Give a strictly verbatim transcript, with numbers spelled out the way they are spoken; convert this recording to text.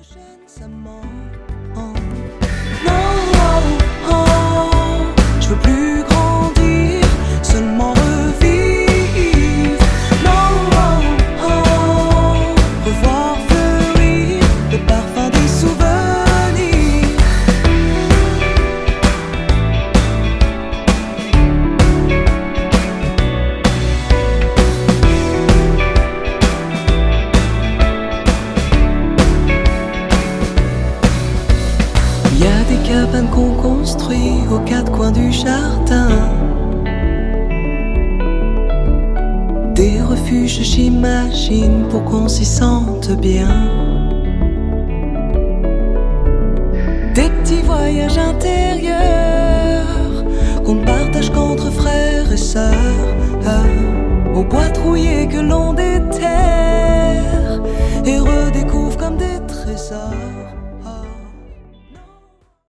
chaîne, ça ment. Oh. Non, oh, oh, je veux plus grandir, seulement revivre. Non, oh, oh, revoir fleurir le parfum des souvenirs. Il y a des cabanes qu'on construit aux quatre coins du jardin, des refuges j'imagine pour qu'on s'y sente bien, des petits voyages intérieurs qu'on ne partage qu'entre frères et sœurs, euh, aux boîtes rouillées que l'on déterre et redécouvre comme des trésors.